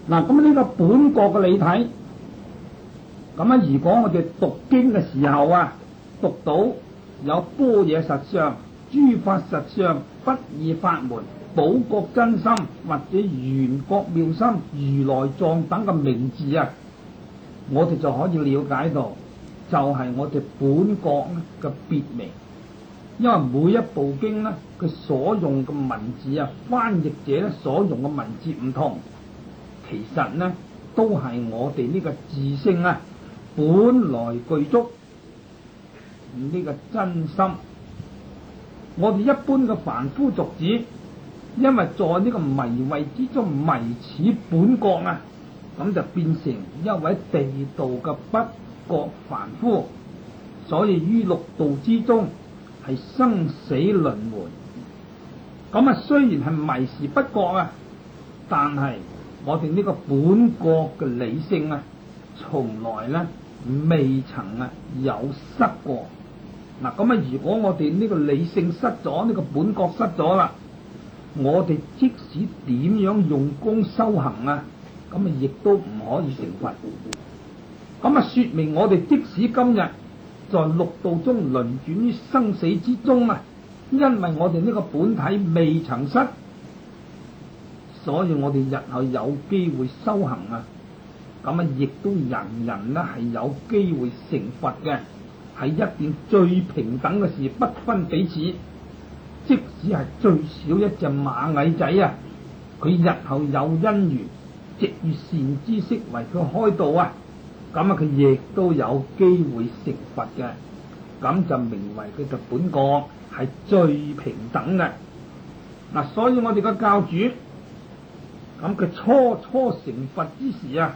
嗱，咁呢個本國嘅理體，咁啊，如果我哋讀經嘅時候啊，讀到有般若實相、諸法實相、不二法門、寶覺真心或者圓覺妙心、如來藏等嘅名字啊，我哋就可以了解到，就係我哋本國嘅別名。因為每一部經呢，佢所用嘅文字啊，翻譯者咧所用嘅文字唔同，其實呢都係我哋呢個自性啊本來具足呢個真心。我哋一般嘅凡夫俗子，因為在呢個迷位之中迷此本國啊，咁就變成一位地道嘅不覺凡夫，所以於六道之中係生死輪迴。咁啊，雖然係迷時不覺啊，但係我哋呢個本國嘅理性啊，從來呢未曾啊有失過。嗱，咁啊，如果我哋呢個理性失咗，呢個本國失咗啦，我哋即使點樣用功修行啊，咁啊亦都唔可以成佛。咁啊，說明我哋即使今日在六道中輪轉於生死之中啊，因為我哋呢個本體未曾失，所以我哋日後有機會修行啊，咁啊亦都人人呢係有機會成佛嘅，係一件最平等嘅事，不分彼此。即使係最少一隻螞蟻仔啊，佢日後有因緣，藉遇善知識為佢開導啊，咁啊佢亦都有機會成佛嘅，咁就名為佢嘅本國係最平等嘅。嗱，所以我哋嘅教主，咁佢初成佛之時啊，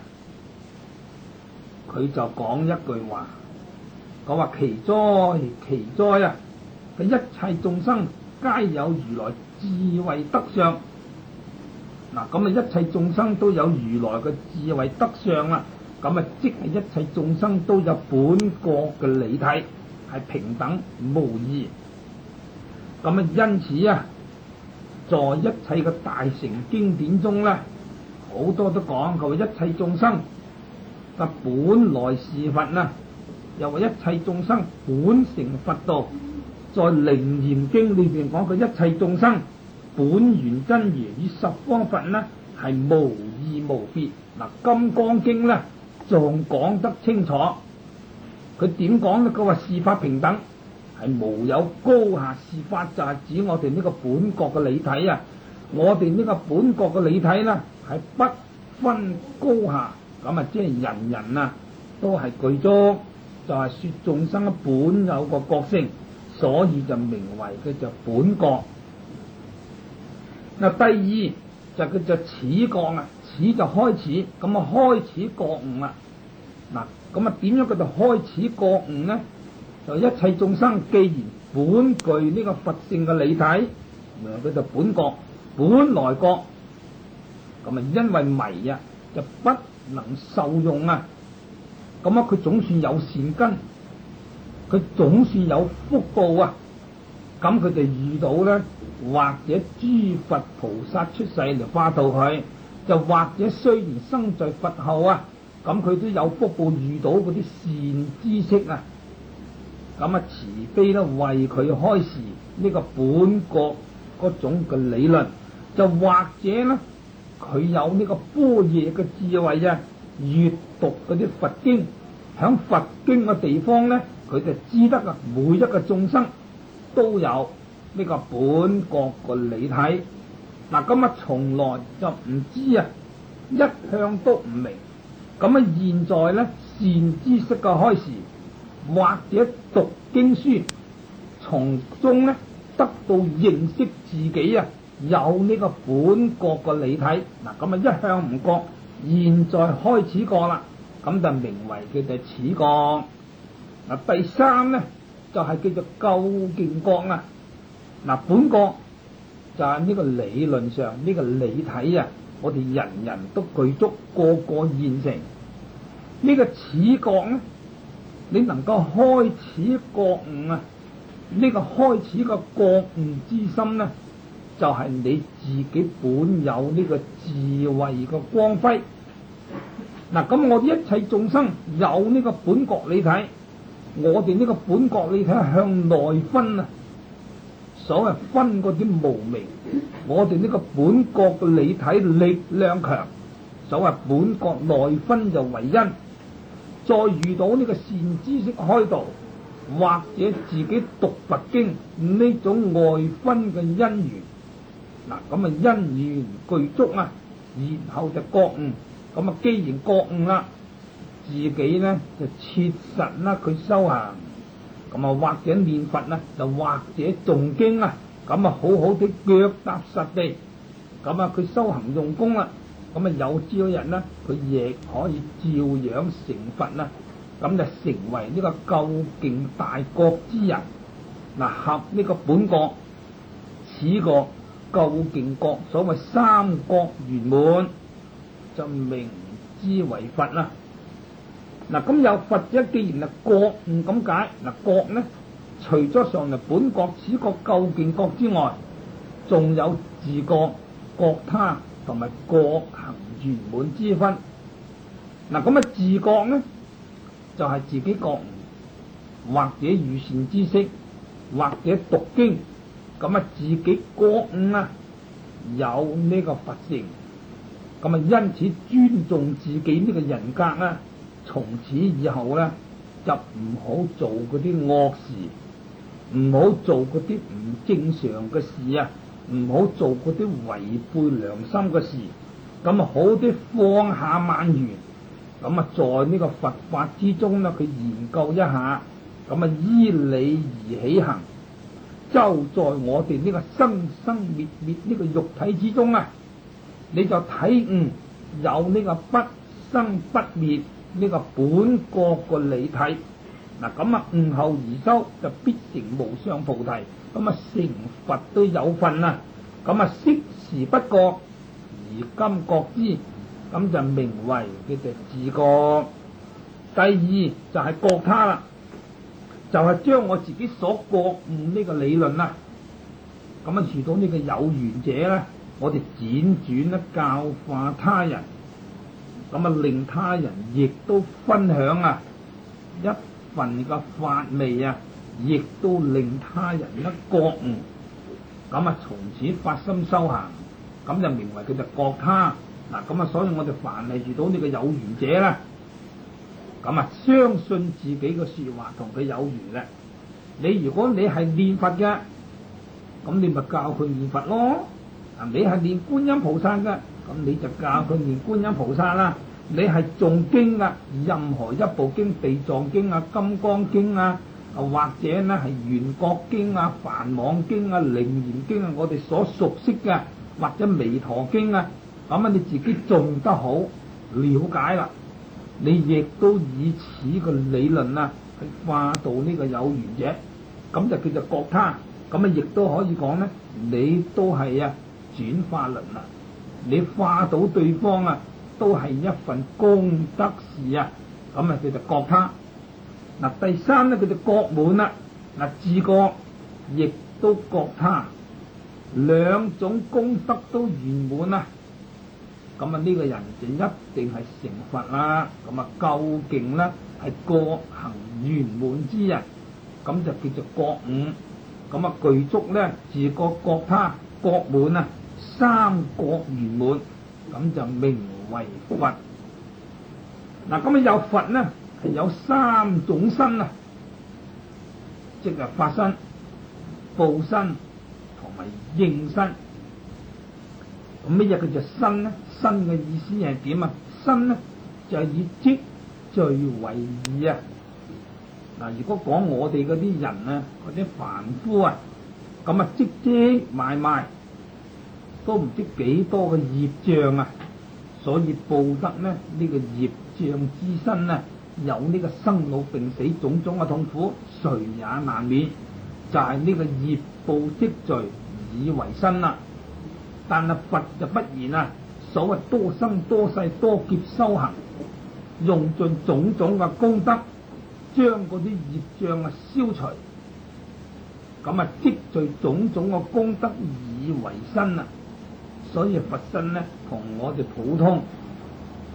佢就講一句話，講話奇哉奇哉啊！佢一切眾生皆有如來智慧德相。嗱，咁啊一切眾生都有如來嘅智慧德相啦，咁啊即係一切眾生都有本國嘅理體，係平等無異。咁啊因此啊，在一切嘅大乘經典中咧，好多都講佢話一切眾生嘅本來是佛啊，又話一切眾生本成佛道。在楞嚴經裏邊講佢一切眾生本源真如與十方佛呢係無異無別。嗱，金剛經呢仲講得清楚，佢點講呢？佢話事法平等，係無有高下，事法就係指我哋呢個本國嘅理體啊。我哋呢個本國嘅理體呢係不分高下，咁啊即係人人啊都係具足，就係說眾生本有個覺性。所以就名為佢就本國。嗱，第二就叫做始覺啊，始就開始，咁啊開始覺悟啦。嗱，咁啊點樣叫做開始覺悟呢？就一切眾生既然本具呢個佛性嘅理體，佢就本覺，本來覺。咁啊因為迷啊，就不能受用啊。咁啊佢總算有善根。佢總算有福報啊！咁佢哋遇到咧，或者諸佛菩薩出世嚟化度佢，就或者雖然生在佛後啊，咁佢都有福報遇到嗰啲善知識啊，咁啊慈悲咧為佢開示呢個本國嗰種嘅理論，就或者咧佢有呢個般若嘅智慧啊，閱讀嗰啲佛經，響佛經嘅地方咧。佢就知得啊，每一個眾生都有呢個本國個理體。嗱，咁啊從來就唔知啊，一向都唔明。咁啊現在咧善知識嘅開示，或者讀經書，從中咧得到認識自己啊有呢個本國個理體。嗱，咁啊一向唔覺，現在開始覺啦，咁就名為佢哋始覺。嗱，第三咧就係叫做究竟覺啊！嗱，本覺就係呢個理論上呢個理體啊，我哋人人都具足，個個現成。呢個始覺咧，你能夠開始覺悟啊！呢個開始個覺悟之心咧，就係你自己本有呢個智慧個光輝， 嗱，咁我哋一切眾生有呢個本覺理體，我哋呢個本覺理體係向內分啊，所謂分嗰啲無明，我哋呢個本覺嘅理體力量強，所謂本覺內分就為因，再遇到呢個善知識開導，或者自己讀佛經呢種外分嘅因緣，嗱咁啊因緣具足啊，然後就覺悟。咁啊，既然覺悟啦，自己呢就切實啦，佢修行，咁啊或者念佛啦，就或者誦經啊，咁啊好好地腳踏實地，咁啊佢修行用功啦，咁啊有朝一日呢，佢亦可以照樣成佛啦，咁就成為呢個究竟大覺之人。嗱，合呢個本覺，此個究竟覺，所謂三覺圓滿，就名之為佛啦。嗱，咁有佛者，既然係覺悟咁解，嗱覺呢，除咗上嚟本覺此個究竟覺之外，仲有自覺、覺他同埋覺行圓滿之分。嗱，咁啊自覺呢，就係自己覺悟，或者遇善知識，或者讀經，咁啊自己覺悟啊，有呢個佛性。咁啊，因此尊重自己呢個人格啦，從此以後咧就唔好做嗰啲惡事，唔好做嗰啲唔正常嘅事啊，唔好做嗰啲違背良心嘅事。咁啊，好啲放下萬緣，咁啊，在呢個佛法之中咧，佢研究一下，咁啊，依理而起行，就在我哋呢個生生滅滅呢個肉體之中啊。你就體悟有呢個不生不滅呢個本覺個理體，嗱咁啊悟後而修就必成無上菩提，咁啊成佛都有份啊，咁啊昔時不覺而今覺之，咁就名為叫做自覺。第二就係覺他啦，就係將我自己所覺悟呢個理論啦，咁啊遇到呢個有緣者咧，我哋輾轉咧教化他人，咁啊令他人亦都分享啊一份嘅法味啊，亦都令他人咧覺悟，咁啊從此發心修行，咁就名為佢就覺他。嗱咁啊，所以我哋凡係遇到呢個有緣者啦，咁啊相信自己嘅說話同佢有緣咧。你如果你係念佛嘅，咁你咪教佢念佛咯。你係念觀音菩薩嘅，咁你就教佢念觀音菩薩啦。你係誦經嘅，任何一部經，地藏經啊、金剛經啊，或者呢係圓覺經啊、梵網經啊、楞嚴經啊，我哋所熟悉嘅，或者彌陀經啊，咁啊你自己誦得好，了解啦，你亦都以此個理論啊去化導呢個有緣者，咁就叫做覺他。咁啊亦都可以講呢，你都係啊轉化輪啊，你化到對方啊，都係一份功德事啊，咁啊叫做覺他。嗱第三咧，叫做覺滿啦。嗱自覺亦都覺他，兩種功德都圓滿啊，咁啊呢個人就一定係成佛啦。咁啊究竟咧係覺行圓滿之人，咁就叫做覺悟。咁啊具足咧自覺覺他覺滿啊，三覺圓滿，咁就名為佛。嗱咁啊有佛呢係有三種身啊，即係法身、報身同埋應身。咁乜嘢叫做身呢？身嘅意思係點啊？身呢就係以積聚為義啊。嗱，如果講我哋嗰啲人啊，嗰啲凡夫啊，咁啊積積埋埋都唔知幾多嘅業障啊，所以報得呢個業障之身啊，有呢個生老病死種種嘅痛苦，誰也難免，就係呢個業報積聚以為身啦。但係佛就不然啊，所謂多生多世多劫修行，用盡種種嘅功德，將嗰啲業障啊消除，咁啊積聚種種嘅功德以為身啊。所以佛身呢，同我哋普通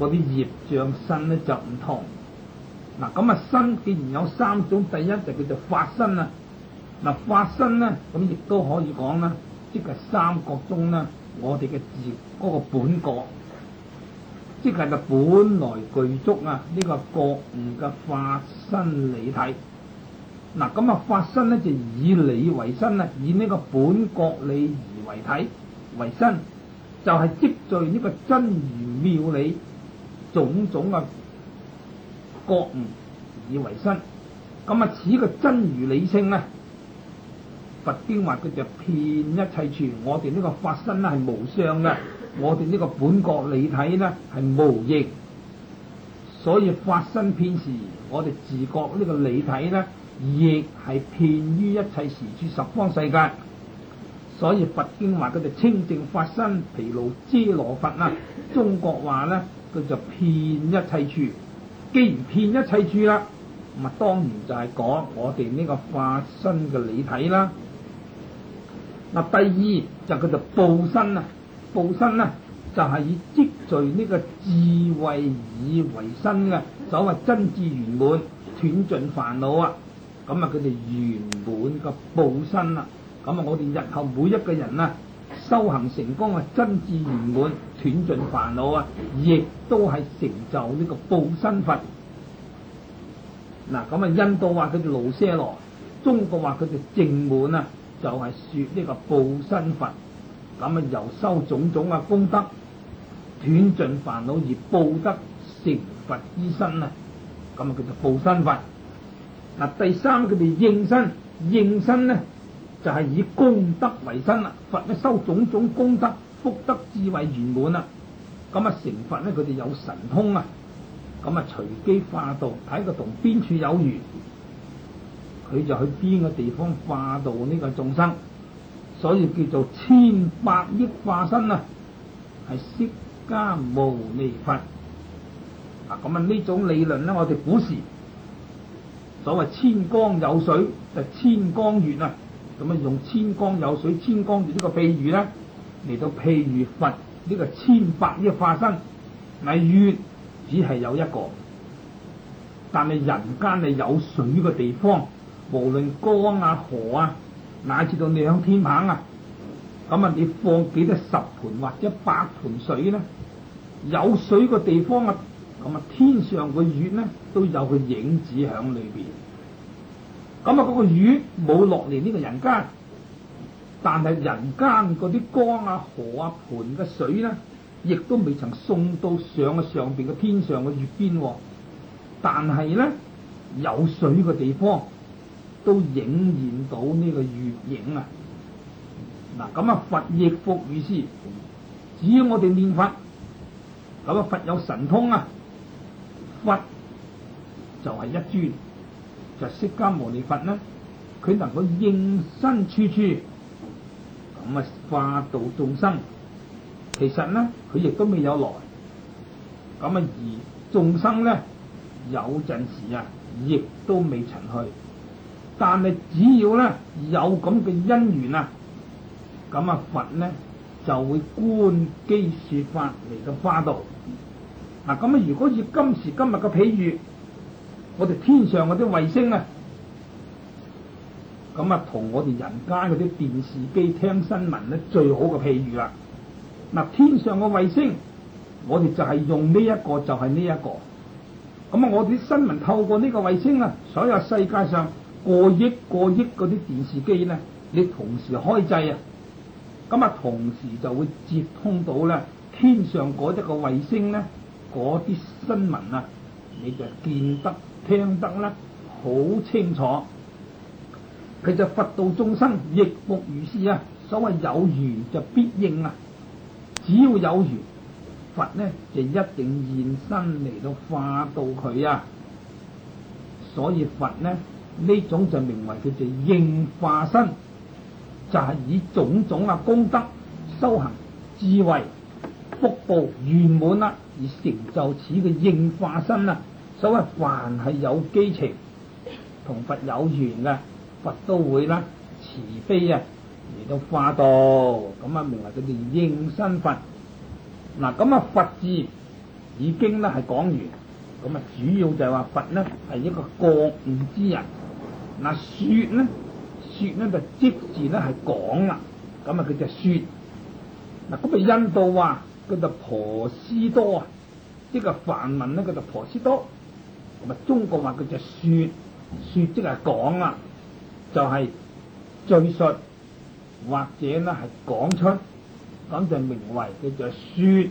嗰啲業障身咧就唔同。嗱咁啊，身既然有三種，第一就叫做法身啊。嗱，法身咧咁亦都可以講啦，即係三覺中咧，我哋嘅自嗰個本覺，即係就本來具足啊呢個覺悟嘅法身理體。嗱咁啊，法身咧就以理為身啊，以呢個本覺理而為體為身，就係積聚呢個真如妙理種種嘅覺悟以為身。咁啊，此個真如理性咧，佛經話佢就遍一切處。我哋呢個法身咧係無相嘅，我哋呢個本覺理體咧係無形，所以法身遍時，我哋自覺呢個理體咧，亦係遍於一切時處十方世界。所以佛經話佢就清淨法身毗盧遮羅佛啊，中國話咧佢就遍一切處。既然遍一切處啦，咁啊當然就係講我哋呢個法身嘅理體啦。嗱，第二就叫做報身啊，報身咧就係以積聚呢個智慧以為身嘅，所謂真智圓滿，斷盡煩惱啊。咁啊，佢哋圓滿嘅報身啦。咁啊，我哋日後每一個人啊，修行成功啊，真智圓滿，斷盡煩惱啊，亦都係成就呢個報身佛。嗱，咁啊，印度話佢哋盧舍羅，中國話佢哋淨滿啊，就係說呢個報身佛。咁啊，由修種種嘅功德，斷盡煩惱而報得成佛之身啊，咁啊叫做報身佛。嗱，第三佢哋應身，應身咧就係以功德為身啦。佛咧修種種功德，福德智慧圓滿啦。咁啊成佛咧，佢哋有神通啊。咁啊隨機化度，睇佢同邊處有緣，佢就去邊個地方化度呢個眾生。所以叫做千百億化身啊，係釋迦牟尼佛。啊，咁啊呢種理論咧，我哋古時所謂千江有水就千江月啊，咁啊用千江有水、千江月呢個譬喻咧嚟到譬喻佛呢個千百億化身。嗱，月只係有一個，但係人間係有水嘅地方，無論江啊、河啊，乃至到兩天棚啊，咁啊你放幾多十盆或者百盆水咧？有水嘅地方啊，咁啊天上嘅月咧都有個影子響裏邊。咁啊嗰個月冇落嚟呢個人間，但係人間嗰啲江啊、河啊、盆嘅水咧，亦都未曾送到上邊嘅天上嘅月邊。但係咧有水嘅地方都影現到呢個月影啊！嗱，咁啊佛亦復如是，只要我哋念佛，咁啊佛有神通啊，佛就係一尊，就釋迦牟尼佛啦。佢能夠應身處處，咁啊化度眾生。其實咧佢亦都未有來，咁啊而眾生咧有陣時啊亦都未曾去。但係只要咧有咁嘅因緣啊，咁啊佛咧就會觀機說法嚟到化度。嗱，咁啊如果以今時今日嘅譬喻，我哋天上嗰啲衛星啊，咁啊同我哋人間嗰啲電視機聽新聞咧最好嘅譬喻啦。嗱，天上嘅衛星，我哋就係用呢一個，就係呢一個。咁啊，我哋啲新聞透過呢個衛星啊，所有世界上過億嗰啲電視機咧，你同時開掣啊，咁啊同時就會接通到咧天上嗰一個衛星咧，嗰啲新聞啊，你就見得聽得啦，好清楚。其實佛度眾生亦復如是啊，所謂有緣就必應啊。只要有緣，佛咧就一定現身嚟到化度佢啊。所以佛咧呢種就名為佢哋應化身，就係以種種啊功德、修行、智慧、福報圓滿啦，而成就此嘅應化身啊。所謂凡係有基情同佛有緣嘅，佛都會啦慈悲啊嚟到化度，咁啊名為佢哋應身佛。嗱，咁啊佛字已經咧係講完，咁啊主要就係話佛咧係一個覺悟之人。嗱說咧就即時咧係講啦，咁啊佢就說。嗱咁啊印度話叫做婆斯多啊，即係梵文咧叫做婆斯多，咁啊中國話佢就說即係講啦，就係敘述或者咧係講出，咁就名為叫做說。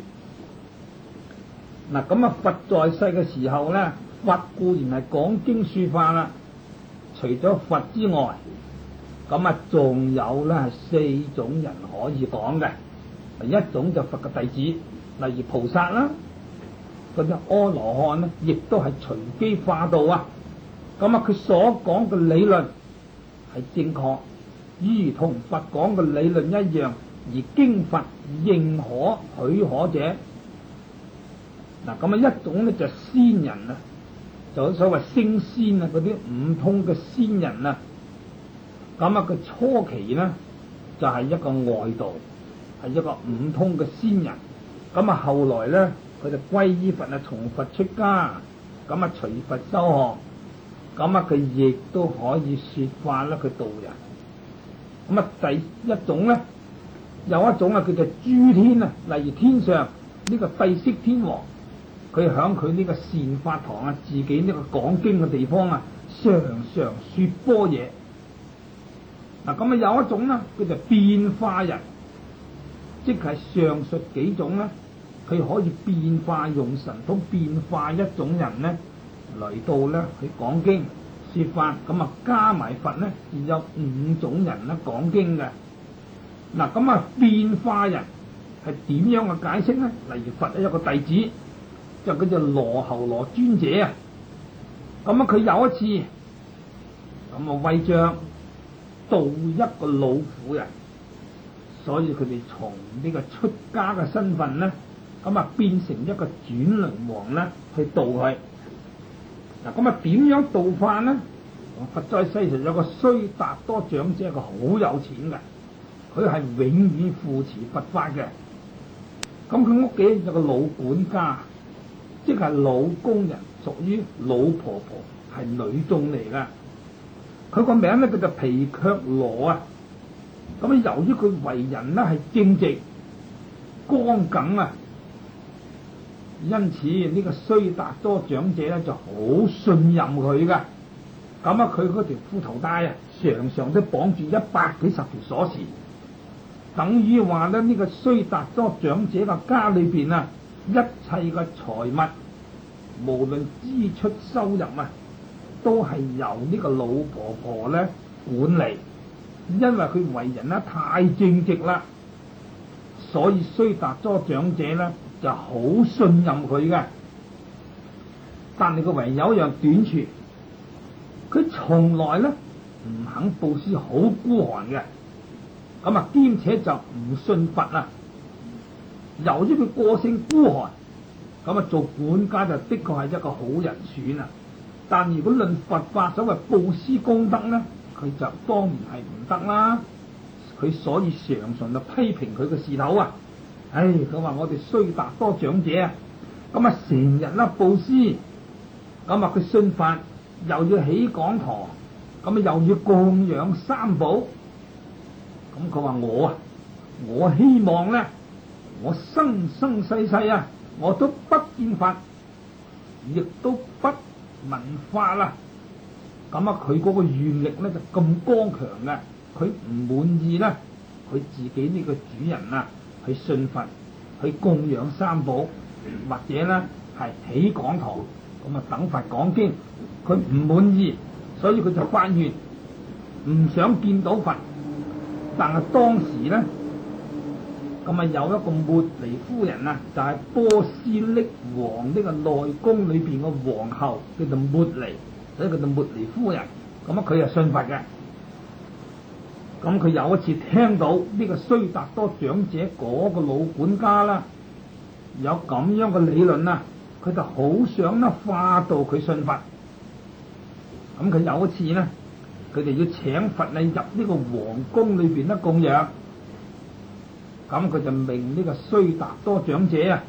嗱咁啊佛在世嘅時候咧，佛固然係講經說法啦，除咗佛之外，咁啊仲有咧係四種人可以講嘅。一種就佛嘅弟子，例如菩薩啦，嗰啲阿羅漢咧，亦都係隨機化度啊。咁啊，佢所講嘅理論係正確，如同佛講嘅理論一樣，而經佛認可許可者。嗱，咁啊一種咧就仙人啊，就所謂升仙啊，嗰啲五通嘅仙人啊。咁啊，佢初期咧就係一個外道。係一個五通嘅仙人，咁啊後來咧佢就歸依佛啊，從佛出家，咁啊隨佛修學，咁啊佢亦都可以說法啦，佢度人。咁啊第一種咧，有一種啊叫做諸天啊，例如天上呢個帝釋天王，佢響佢呢個善法堂啊，自己呢個講經嘅地方啊，常常說般若。嗱咁啊有一種咧叫做變化人。即係上述幾種咧，佢可以變化，用神通變化一種人咧嚟到咧去講經說法，咁啊加埋佛咧，而有五種人咧講經嘅。嗱咁啊變化人係點樣嘅解釋咧？例如佛有一個弟子就叫做羅睺羅尊者啊，咁啊佢有一次咁啊為着度一個老婦人。所以佢哋從呢個出家嘅身份咧，咁啊變成一個轉輪王咧去度佢。嗱咁啊點樣度法咧？佛在世上有個須達多長者，個好有錢嘅，佢係永遠扶持佛法嘅。咁佢屋企有個老管家，即係老工人，屬於老婆婆，係女眾嚟噶。佢個名咧叫做皮卻羅啊。咁啊，由於佢為人咧係正直、剛耿啊，因此呢個須達多長者咧就好信任佢噶。咁啊，佢嗰條褲頭帶啊，常常都綁住100幾10條鎖匙，等於話咧呢個須達多長者嘅家裏邊啊，一切嘅財物，無論支出收入啊，都係由呢個老婆婆咧管理。因為佢為人咧太正直啦，所以須達多長者咧就好信任佢嘅。但係佢唯有一樣短處，佢從來咧唔肯布施，好孤寒嘅。咁啊，兼且就唔信佛啊。由於佢個性孤寒，咁啊做管家就的確係一個好人選啊。但如果論佛法所謂布施功德咧，佢就當然係唔得啦，佢所以常常就批評佢嘅事頭啊！佢話我哋須達多長者啊，咁啊成日啦布施，咁啊佢信法又要起講堂，咁啊又要供養三寶，咁佢話我希望咧，我生生世世啊，我都不見佛，亦都不聞法啦。咁啊，佢嗰個願力咧就咁剛強嘅，佢唔滿意咧，佢自己呢個主人啊，去信佛，去供養三寶，或者咧係起講堂，咁啊等佛講經，佢唔滿意，所以佢就發願唔想見到佛。但係當時咧，咁啊有一個末尼夫人啊，就係波斯匿王呢個內宮裏邊嘅皇后，叫做末尼。所以叫做末尼夫人，咁啊佢係信佛嘅。咁佢有一次聽到呢個須達多長者嗰個老管家啦，有咁樣嘅理論啊，佢就好想咧化度佢信佛。咁佢有一次咧，佢哋要請佛嚟入呢個皇宮裏邊咧供養，咁佢就命呢個須達多長者啊，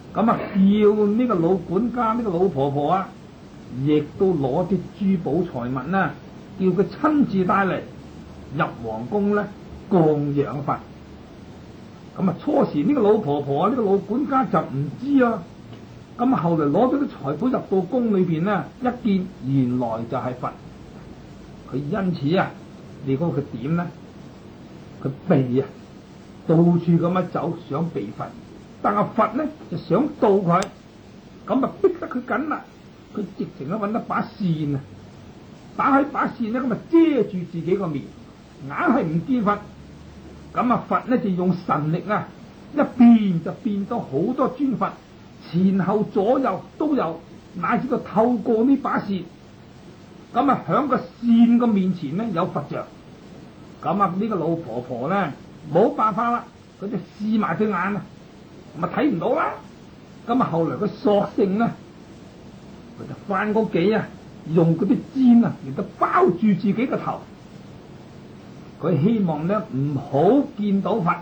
咁啊叫呢個老管家呢個老婆婆啊，亦都攞啲珠寶財物啦，叫佢親自帶嚟入皇宮咧供養佛。咁啊初時呢個老婆婆啊，呢個老管家就唔知啊。咁後嚟攞咗啲財寶入到宮裏邊咧，一見原來就係佛。佢因此啊，你講佢點咧？佢避啊，到處咁樣走，想避佛。但係佛咧就想渡佢，咁啊逼得佢緊啦。佢直情咧揾一把扇啊，打喺把扇咧，咁啊遮住自己個面，硬係唔見佛。咁啊佛咧就用神力啊，一變就變到好多尊佛，前後左右都有，乃至到透過呢把扇，咁啊響個扇個面前咧有佛像。咁啊呢個老婆婆咧冇辦法啦，佢就試埋對眼啊，咁啊睇唔到啦。咁啊後來佢索性咧，佢就翻屋企啊，用嗰啲氈啊嚟到包住自己個頭。佢希望咧唔好見到佛。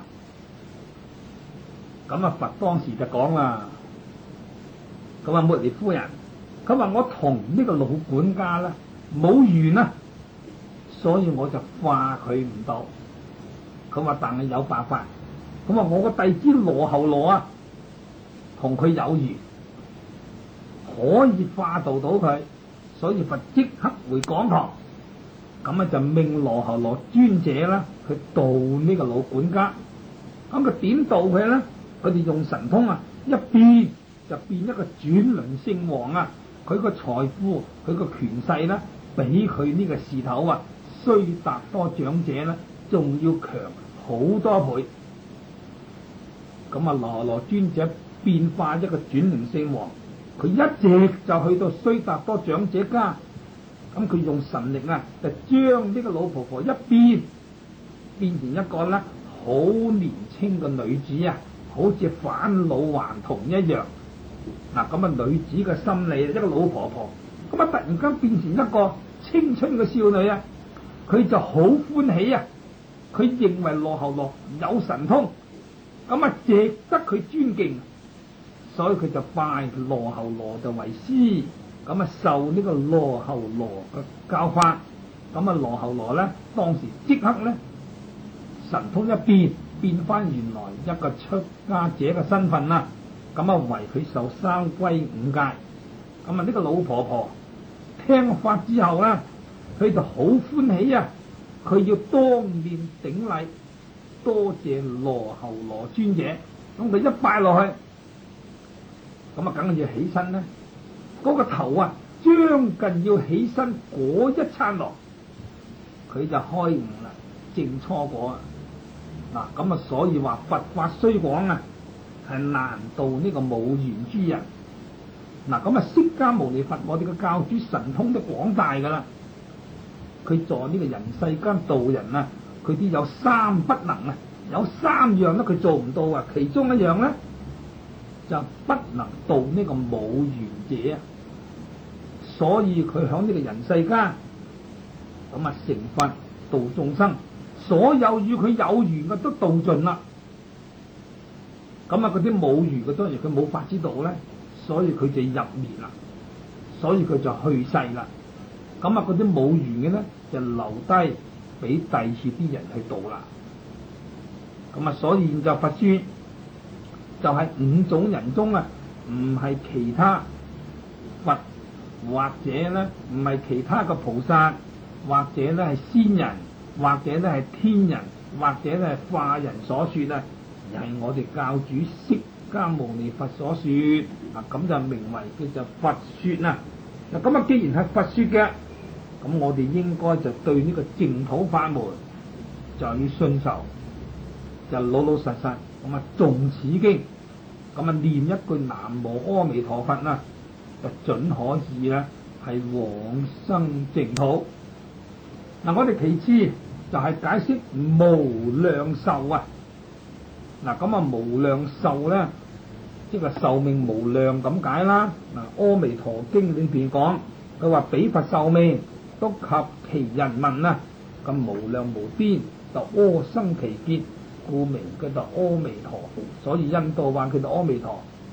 咁啊佛當時就講啦，咁啊茉莉夫人，佢話我同呢個老管家啦冇緣啊，所以我就化佢唔到。佢話但係有辦法，咁話我個弟子羅睺羅啊，同佢有緣，可以化度到佢，所以佛即刻回講堂。咁啊就命羅睺羅尊者啦去度呢個老管家。咁佢點度佢咧？佢哋用神通啊，一變就變一個轉輪聖王啊！佢個財富，佢個權勢咧，比佢呢個事頭啊，須達多長者咧，仲要強好多倍。咁啊，羅睺羅尊者變化一個轉輪聖王，佢一直就去到須達多長者家。咁佢用神力啊，就將呢個老婆婆一變成一個咧好年輕嘅女子啊，好似返老還童一樣。嗱，咁啊女子嘅心理，一個老婆婆，咁啊突然間變成一個青春嘅少女啊，佢就好歡喜啊！佢認為羅睺羅有神通，咁啊值得佢尊敬，所以佢就拜羅睺羅就為師。咁啊受呢個羅睺羅嘅教法，咁啊羅睺羅咧當時即刻咧神通一變翻原來一個出家者嘅身份啦。咁啊為佢受三歸五戒。咁啊呢個老婆婆聽法之後咧，佢就好歡喜啊！佢要當面頂禮，多謝羅睺羅尊者。咁佢一拜落去，咁啊梗係要起身咧。嗰個頭啊，將近要起身嗰一剎那，佢就開悟啦，證初果啊！嗱，咁啊，所以話佛法雖廣啊，係難度呢個冇緣之人。嗱，咁啊，釋迦牟尼佛，我哋嘅教主神通都廣大噶啦。佢在呢個人世間度人啊，佢啲有三不能啊，有三樣咧佢做唔到啊，其中一樣咧就不能度呢個冇緣者啊。所以佢響呢個人世間咁啊成佛度眾生，所有與佢有緣嘅都度盡啦。咁啊嗰啲冇緣嘅當然佢冇法知道咧，所以佢就入滅啦，所以佢就去世啦。咁啊嗰啲冇緣嘅咧就留低俾第二啲人去度啦。咁啊所以現在佛說就係五種人中啊，唔係其他佛。或者咧唔係其他嘅菩薩，或者咧係仙人，或者咧係天人，或者咧係化人所說啊，而係我哋教主釋迦牟尼佛所說啊，咁就名為叫做佛說啊。嗱，咁啊既然係佛說嘅，咁我哋應該就對呢個淨土法門就要信受，就老老實實咁啊誦此經，咁啊念一句南無阿彌陀佛啊，就準可以啦，係往生淨土。嗱，我哋其次就係解釋無量壽啊。嗱，咁啊無量壽咧，即係壽命無量咁解啦。嗱，阿彌陀經裏邊講，佢話彼佛壽命都及其人民啊，咁無量無邊，就阿生其劫，故名叫做阿彌陀。所以印度話佢就阿彌陀。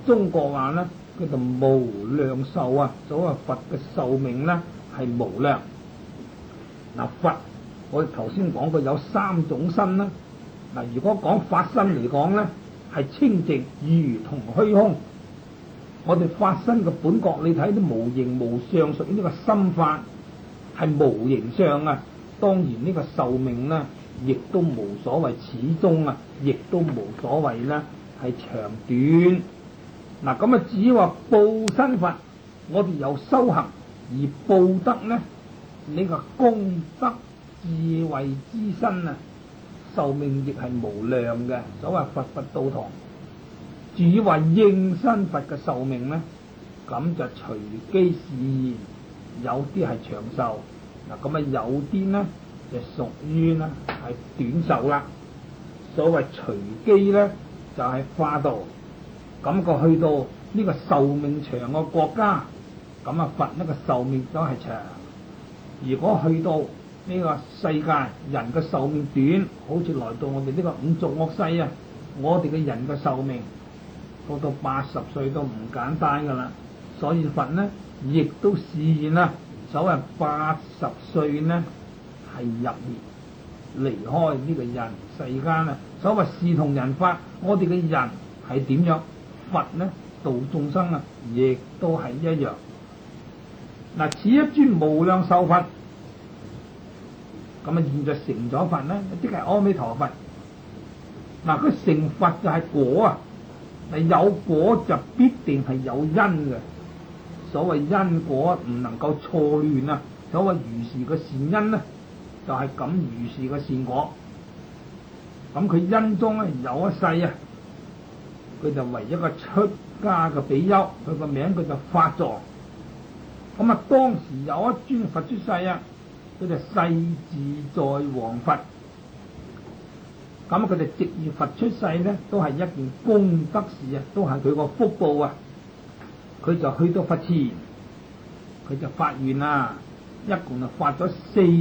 中國話咧叫做無量壽啊，所謂佛嘅壽命咧係無量。嗱，佛我哋頭先講過有三種身啦。嗱，如果講法身嚟講咧，係清淨如同虛空。我哋法身嘅本覺，你睇啲無形無相，屬於呢個心法，係無形相啊。當然呢個壽命咧，亦都無所謂始終啊，亦都無所謂咧係長短。嗱，咁啊，至於話報身佛，我哋有修行而報得咧，呢個功德智慧之身啊，壽命亦係無量嘅。所謂佛佛道堂。至於話應身佛嘅壽命咧，咁就隨機示現，有啲係長壽，嗱咁啊有啲咧就屬於咧係短壽啦。所謂隨機咧就係化度，咁個去到呢個壽命長嘅國家，咁啊佛呢個壽命都係長。如果去到呢個世界人嘅壽命短，好似來到我哋呢個五濁惡世啊，我哋嘅人嘅壽命到80歲都唔簡單噶啦，所以佛呢亦都示現啦，所謂80歲呢係入滅離開呢個人世間啊。所謂視同人法，我哋嘅人係點樣？佛呢度眾生啊，亦都係一樣。嗱，此一尊無量壽佛，咁啊現在成咗佛呢，即係阿彌陀佛。嗱，佢成佛就係果啊。有果就必定係有因嘅，所謂因果唔能夠錯亂啊。所謂如是嘅善因呢，就係咁如是嘅善果。咁佢因中咧有一世啊，佢就為一個出家嘅比丘，佢個名佢就法座。咁啊，當時有一尊佛出世啊，佢就世自在王佛。咁佢哋藉住佛出世咧，都係一件功德事啊，都係佢個福報啊。佢就去到佛前，佢就發願啊，一共就發咗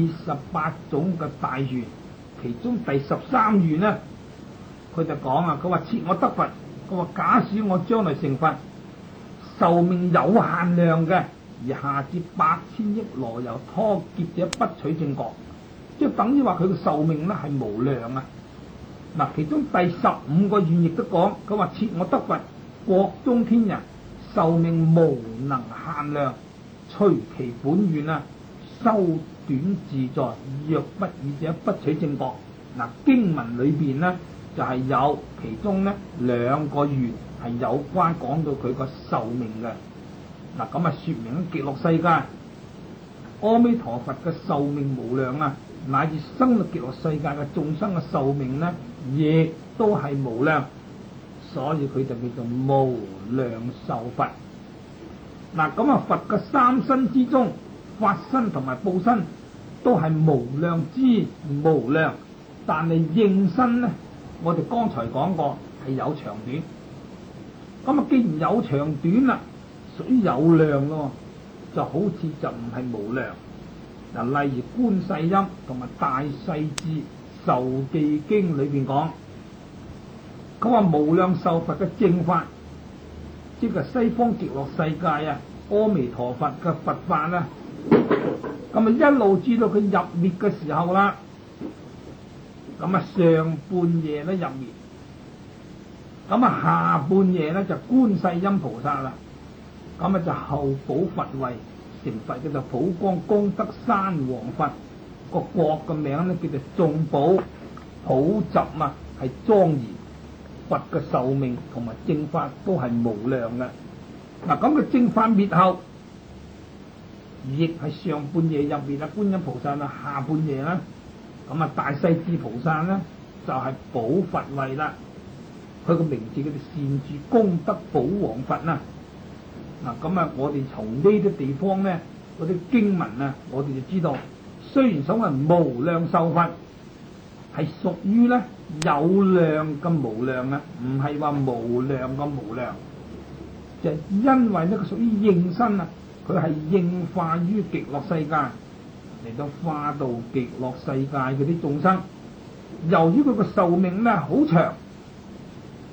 48種嘅大願，其中第13願咧，佢就講啊，佢話切我得佛，佢話假使我將來成佛，壽命有限量嘅，而下至8000億羅由拖劫者不取正覺，即係等於話佢嘅壽命咧係無量啊。嗱，其中第15個願亦都講，佢話切我得佛，國中天人壽命無能限量，隨其本願啊，修短自在，若不與者不取正覺。嗱，經文裏邊呢，就係有其中呢2個願係有關講到佢個壽命嘅。嗱，咁啊說明極樂世界阿彌陀佛嘅壽命無量啊，乃至生到極樂世界嘅眾生嘅壽命呢，亦都係無量，所以佢就叫做無量壽佛。嗱，咁啊佛嘅3身之中，法身同埋報身都係無量之無量，但係應身呢，我哋剛才講過係有長短。咁啊既然有長短啦，屬於有量咯，就好似就唔係無量。嗱，例如觀世音同埋大勢至受記經裏邊講，佢話無量壽佛嘅正法，即係西方極樂世界啊，阿彌陀佛嘅佛法啦，咁啊一路至到佢入滅嘅時候啦，咁啊上半夜咧入滅，咁啊下半夜咧就觀世音菩薩啦，咁啊就後補佛位成佛嘅就普光功德山王佛，個國嘅名咧叫做眾寶普集啊，係莊嚴。佛嘅壽命同埋正法都係無量嘅。嗱，咁嘅正法滅後，亦係上半夜入滅啊，觀音菩薩啊，下半夜啦，咁啊大勢至菩薩咧就係補佛位啦。佢個名字叫做善住功德寶王佛啊。嗱，咁啊，我哋從呢啲地方咧，嗰啲經文啊，我哋就知道，雖然所謂無量壽佛係屬於咧有量嘅無量啊，唔係話無量嘅無量，就係因為呢個屬於應身啊，佢係應化於極樂世界嚟到化到極樂世界嗰啲眾生。由於佢個壽命咧好長，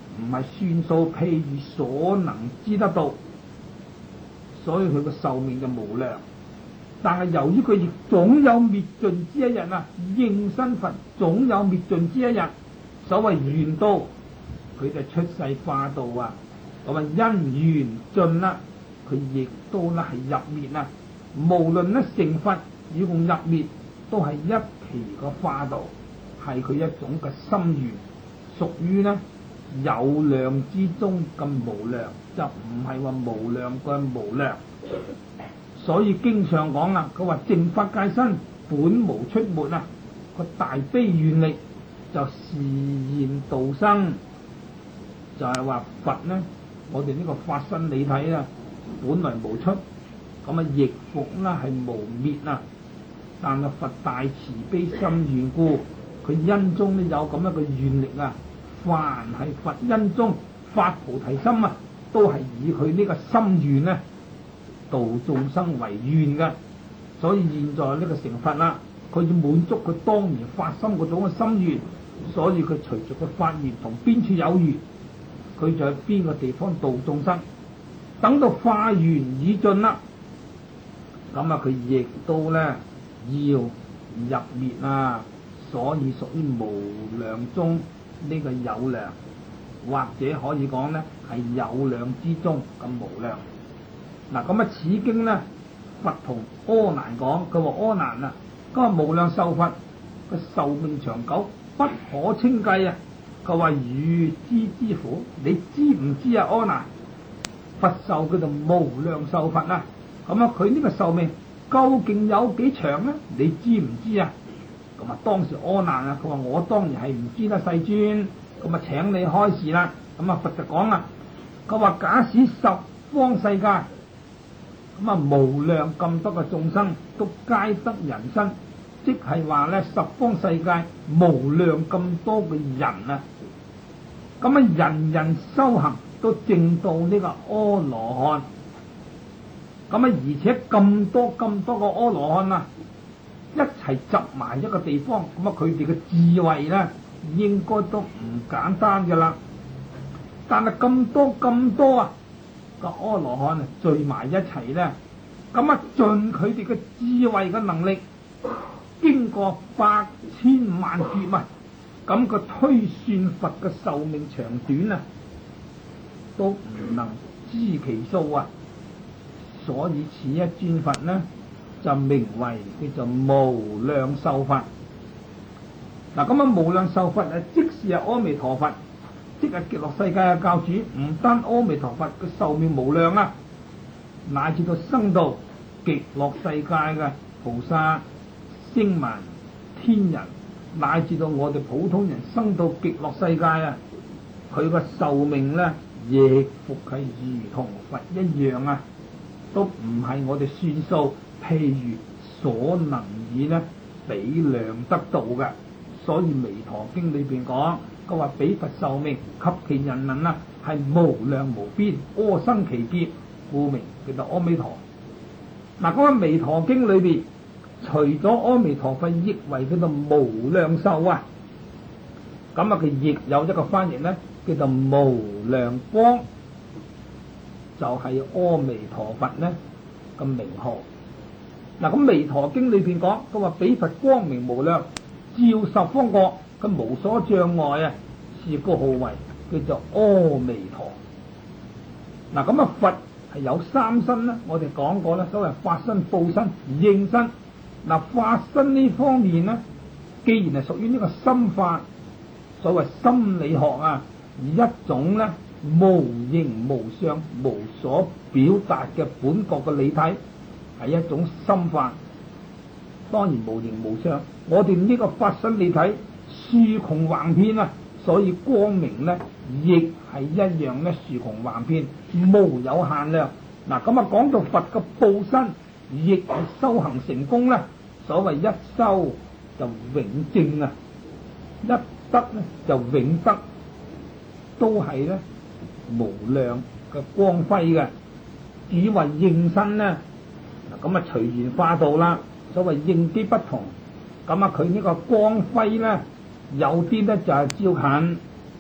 唔係算數，譬如所能知得到，所以佢個壽命就無量。但係由於佢亦總有滅盡之一日啊，應身佛總有滅盡之一日。所謂緣到，佢就出世化道啊。咁啊因緣盡啦，佢亦都咧係入滅啊。無論咧成佛與共入滅，都係一期個化道，係佢一種嘅心緣，屬於咧有量之中咁無量，就唔係話無量嘅無量。所以經常講啦，佢話淨法界身本無出沒啊，個大悲願力就示現度生，就係話佛呢，我哋呢個法身理體啊，本來無出，咁啊亦復啦係無滅啊。但係佛大慈悲心願故，佢因中呢有咁一個願力啊。凡係佛因中發菩提心啊，都係以佢呢個心願呢度眾生為願嘅。所以現在呢個成佛啦，佢要滿足佢當年發心嗰種嘅心願，所以佢隨住佢發願同邊處有緣，佢就喺邊個地方度眾生。等到化緣已盡啦，咁啊佢亦都咧要入滅啊。所以屬於無量中呢個有量，或者可以講咧係有量之中咁無量。嗱咁啊此經咧佛同阿難講，佢話阿難啊，佢話無量壽佛個壽命長久不可稱計啊。佢話汝知之乎？你知唔知啊？阿難，佛壽叫做無量壽佛啊。咁啊佢呢個壽命究竟有幾長咧？你知唔知啊？咁啊當時阿難啊，佢話我當然係唔知啦，世尊。咁啊請你開示啦。咁啊佛就講啦，佢話假使十方世界咁啊無量咁多嘅眾生都皆得人身，即係話咧十方世界無量咁多嘅人啊，咁啊人人修行都證到呢個阿羅漢，咁啊而且咁多個阿羅漢啊一齊集埋一個地方，咁啊佢哋嘅智慧咧應該都唔簡單噶啦。但係咁多啊個阿羅漢啊聚埋一齊咧，咁啊盡佢哋嘅智慧嘅能力，經過百千萬劫啊，咁個推算佛嘅壽命長短啊，都唔能知其數啊。所以此一尊佛呢，就名為叫做無量壽佛。嗱咁啊無量壽佛啊，即是阿彌陀佛，即係極樂世界嘅教主。唔單阿彌陀佛嘅壽命無量啊，乃至到生到極樂世界嘅菩薩、聲聞、天人，乃至到我哋普通人生到極樂世界啊，佢個壽命咧亦復係如同佛一樣啊，都唔係我哋算數，譬如所能以咧比量得到嘅。所以彌陀經裏邊講，佢話彼佛壽命及其人能啊，係無量無邊，阿僧祇劫，故名叫做阿彌陀。嗱，嗰個彌陀經裏邊，除咗阿彌陀佛譯為叫做無量壽啊，咁啊佢亦有一個翻譯咧，叫做無量光，就係阿彌陀佛咧個名號。嗱，咁彌陀經裏邊講，佢話彼佛光明無量，照十方國，佢無所障礙啊，是個號為叫做阿彌陀。嗱，咁啊佛係有三身啦，我哋講過啦，所謂法身、報身、應身。嗱，法身呢方面呢，既然係屬於呢個心法，所謂心理學啊，一種呢無形無相、無所表達嘅本覺嘅理體，係一種心法。當然無形無相，我哋呢個法身理體豎窮橫遍啊，所以光明呢亦係一樣咧豎窮橫遍，無有限量。嗱，咁啊講到佛嘅報身，亦係修行成功咧。所謂一修就永證啊，一得咧就永得，都係咧無量嘅光輝嘅。至於話應身咧，嗱咁啊隨緣化道啦。所謂應機不同，咁啊佢呢個光輝咧，有啲咧就係照近，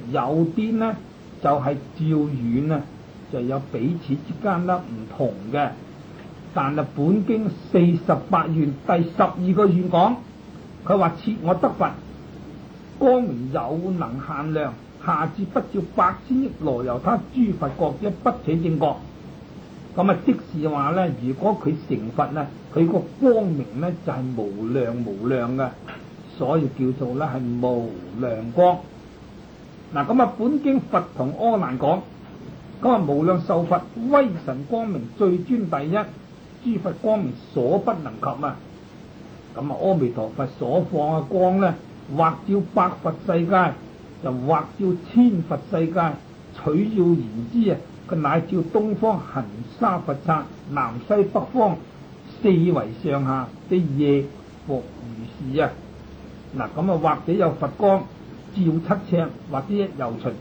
有啲呢就係照遠啊，就有彼此之間呢唔同嘅。但係本經48願第12個願講，佢話設我得佛，光明有能限量，下至不照8千億羅由他諸佛國者不取正覺。咁啊，即是話咧，如果佢成佛咧，佢個光明咧就係無量無量嘅，所以叫做咧係無量光。嗱，咁啊，本經佛同阿難講，咁啊無量壽佛威神光明最尊第一，諸佛光明所不能及啊。咁啊，阿彌陀佛所放嘅光咧，或照百佛世界，就或照千佛世界，取要言之啊，佢乃照東方恒沙佛剎，南西北方四維上下的夜復如是啊。嗱，咁啊，或者有佛光照7尺，或者一由旬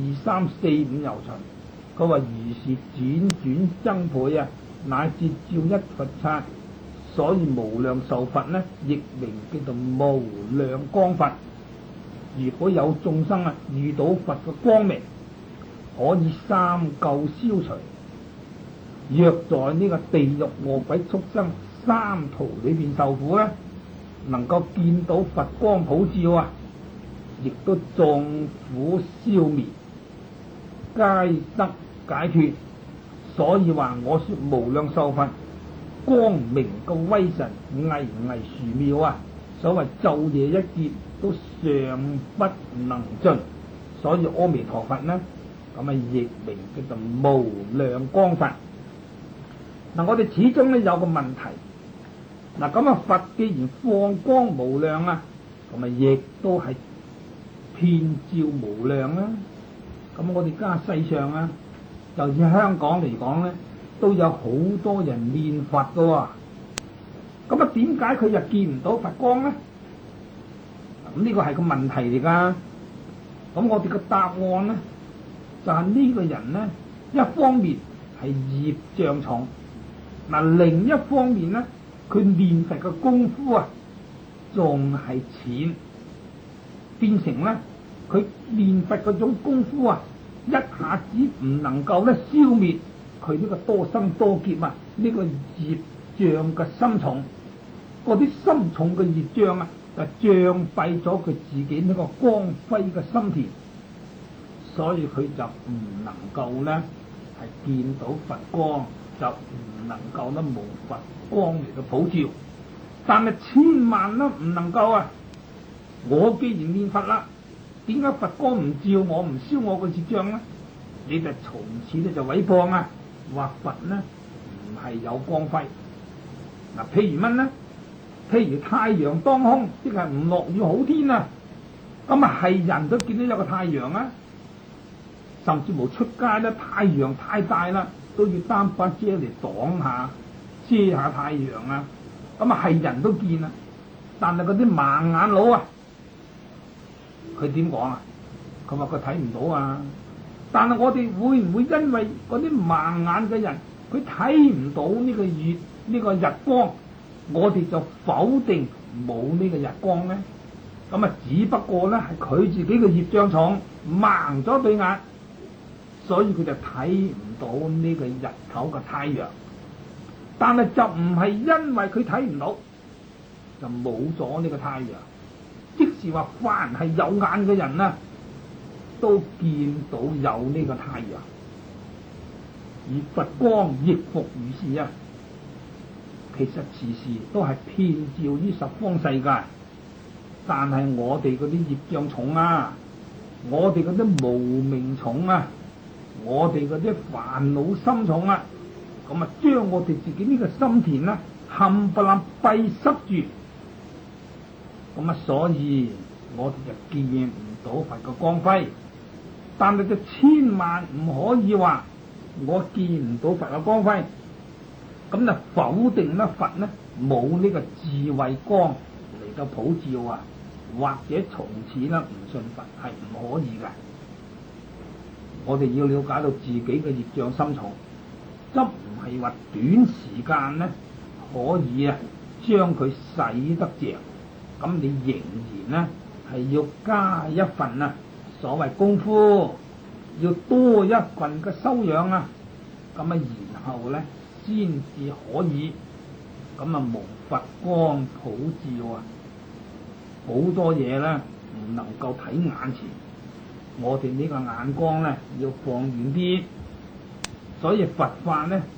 2、3、4、5由旬，佢話如是轉轉增倍啊，乃至照一佛剎。所以無量壽佛呢，亦名叫做無量光佛。如果有眾生啊遇到佛嘅光明，可以三垢消除。若在呢個地獄餓鬼畜生三途裏邊受苦呢，能夠見到佛光普照啊，亦都眾苦消滅，皆得解脫。所以話我說無量壽佛光明嘅威神巍巍殊妙啊！所謂晝夜一劫都尚不能盡，所以阿彌陀佛呢，咁啊亦名叫做無量光佛。嗱，我哋始終咧有個問題，嗱，咁啊佛既然放光無量啊，咁啊亦都係遍照無量啊。咁我哋家世上啊，就以香港嚟講咧，都有好多人念佛噶喎。咁啊點解佢又見唔到佛光咧？咁呢個係個問題嚟噶。咁我哋個答案咧，就係呢個人咧，一方面係業障重，嗱，另一方面咧，佢念佛嘅功夫啊，仲係淺，變成咧佢念佛嗰種功夫啊，一下子唔能夠咧消滅佢呢個多生多劫啊，呢個業障嘅深重，嗰啲深重嘅業障啊，就障蔽咗佢自己呢個光輝嘅心田，所以佢就唔能夠咧係見到佛光，就唔能夠咧無佛光嚟到普照。但係千萬都唔能夠啊！我既然念佛啦，點解佛光唔照我，唔消我個業障咧？你就從此咧就毀謗啊，話佛咧唔係有光輝。嗱，譬如乜咧？譬如太陽當空，即係唔落雨好天啊，咁啊係人都見到有個太陽啊，甚至乎出街咧，太陽太大啦，都要擔把遮嚟擋下，遮下太陽啊，咁啊係人都見啊。但係嗰啲盲眼佬啊，佢點講啊？佢話佢睇唔到啊。但係我哋會唔會因為嗰啲盲眼嘅人，佢睇唔到呢個月呢個日光，我哋就否定冇呢個日光咧？咁啊，只不過咧係佢自己嘅業障重，盲咗對眼，所以佢就睇唔到呢個日頭嘅太陽。但係就唔係因為佢睇唔到，就冇咗呢個太陽。即是話，凡係有眼嘅人啊，都見到有呢個太陽，而佛光亦復如是啊。其實時時都係遍照於十方世界，但係我哋嗰啲業障重啊，我哋嗰啲無明重啊，我哋嗰啲煩惱心重啊，咁啊將我哋自己呢個心田啊冚唪唥閉塞住，咁啊所以我哋就見唔到佛嘅光輝。但係就千萬唔可以話我見唔到佛嘅光輝，咁就否定咧佛呢冇呢個智慧光嚟到普照啊，或者從此咧唔信佛係唔可以嘅。我哋要了解到自己嘅業障深重，則唔係話短時間呢可以啊將佢洗得淨，咁你仍然呢係要加一份啊所謂功夫要多一份嘅修養啊，咁啊然後咧先至可以咁啊蒙佛光普照啊！好多嘢咧唔能夠睇眼前，我哋呢個眼光咧要放遠啲，所以佛法咧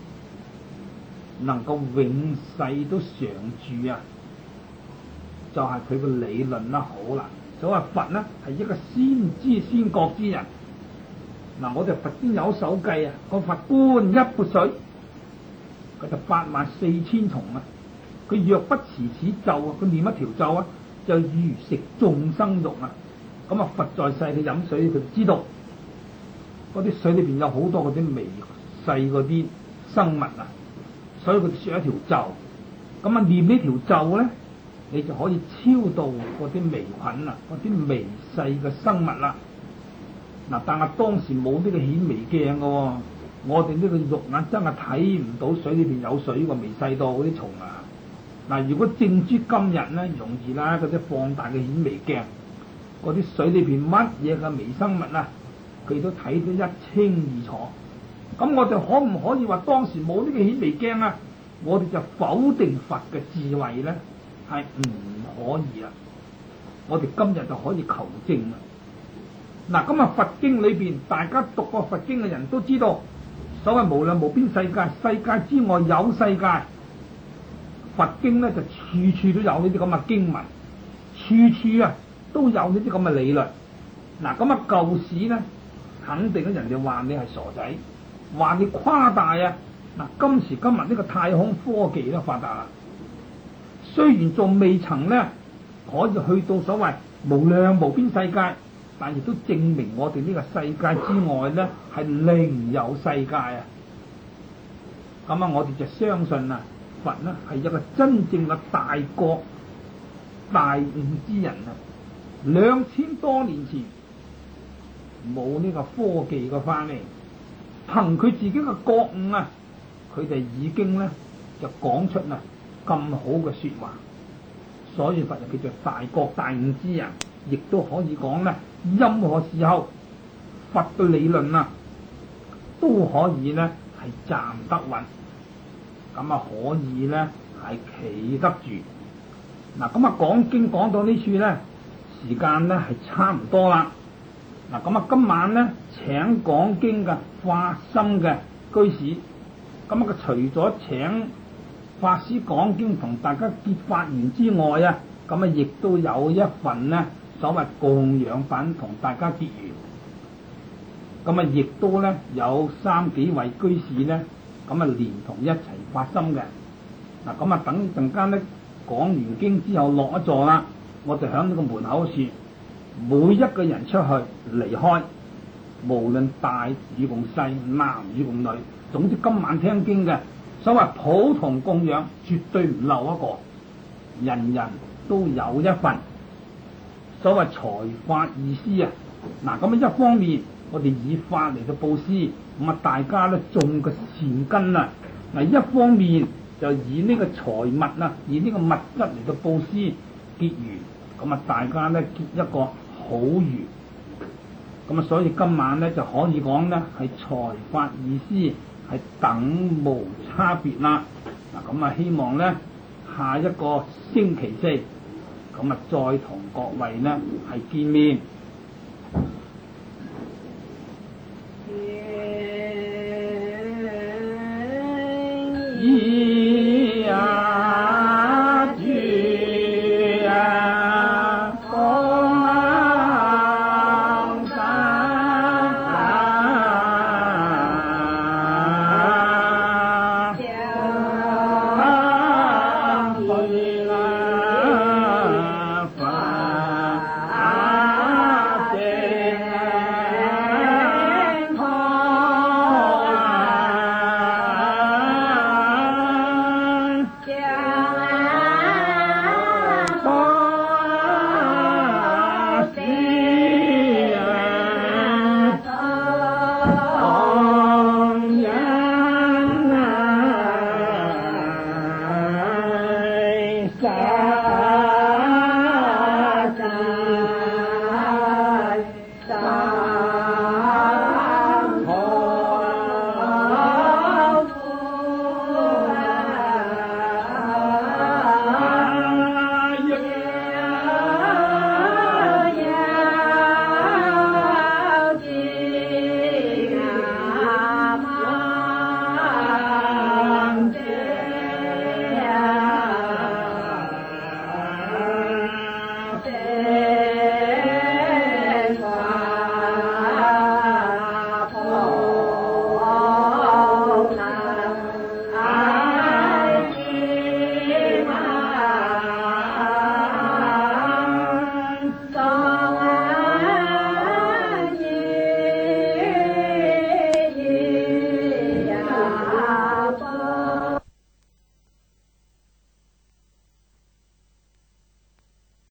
能夠永世都常住啊，就係佢個理論啦好啦。所謂佛咧係一個先知先覺之人。嗱，我哋佛經有手計啊，個佛觀一潑水，佢就84000蟲啊！佢若不持此咒啊，佢念一條咒啊，就如食眾生肉啊！咁啊，佛在世佢飲水，佢知道嗰啲水裏邊有好多嗰啲微細嗰啲生物啊，所以佢説一條咒，咁啊念呢條咒咧，你就可以超度嗰啲微菌啊，嗰啲微細嘅生物啦。嗱，但係當時冇呢個顯微鏡嘅喎，我哋呢個肉眼真係睇唔到水裏邊有水個微細到嗰啲蟲啊！嗱，如果正諸今日咧，容易啦，嗰啲放大嘅顯微鏡，嗰啲水裏邊乜嘢嘅微生物啊，佢都睇得一清二楚。咁我哋可唔可以話當時冇呢個顯微鏡啊？我哋就否定佛嘅智慧咧？係唔可以啊！我哋今日就可以求證啦。嗱，咁啊，佛經裏邊，大家讀過佛經嘅人都知道，所謂無量無邊世界，世界之外有世界。佛經咧就處處都有呢啲咁嘅經文，處處啊都有呢啲咁嘅理論。嗱，咁啊舊時咧，肯定咧人哋話你係傻仔，話你誇大啊。嗱，今時今日呢個太空科技都發達啦，雖然仲未曾咧可以去到所謂無量無邊世界。但亦都證明我哋呢個世界之外咧係另有世界啊！咁啊，我哋就相信啊，佛咧係一個真正嘅大覺大悟之人啊！2000多年前冇呢個科技嘅翻嚟，憑佢自己嘅覺悟啊，佢哋已經咧就講出啊咁好嘅説話，所以佛就叫做大覺大悟之人。亦都可以講咧，任何時候佛嘅理論啊，都可以咧係站得穩，咁啊可以咧係企得住。嗱，咁啊講經講到呢處咧，時間咧係差唔多啦。嗱，咁啊今晚咧請講經嘅發心嘅居士，咁啊佢除咗請法師講經同大家結法緣之外啊，咁啊亦都有一份咧。所謂供養品同大家結緣，咁啊亦都咧有3幾位居士咧，咁啊連同一齊發心嘅。嗱，咁啊等陣間咧講完經之後落一座啦，我哋響呢個門口處，每一個人出去離開，無論大與共細，男與共女，總之今晚聽經嘅，所謂普同供養，絕對唔漏一個，人人都有一份。所謂財法二施啊，嗱，咁啊一方面我哋以法嚟到布施，咁啊大家咧種個善根啊，嗱一方面就以呢個財物啊，以呢個物質嚟到布施結緣，咁啊大家咧結一個好緣，咁啊所以今晚咧就可以講咧係財法二施係等無差別啦，嗱咁啊希望咧下一個星期4。咁啊，再同各位呢係見面。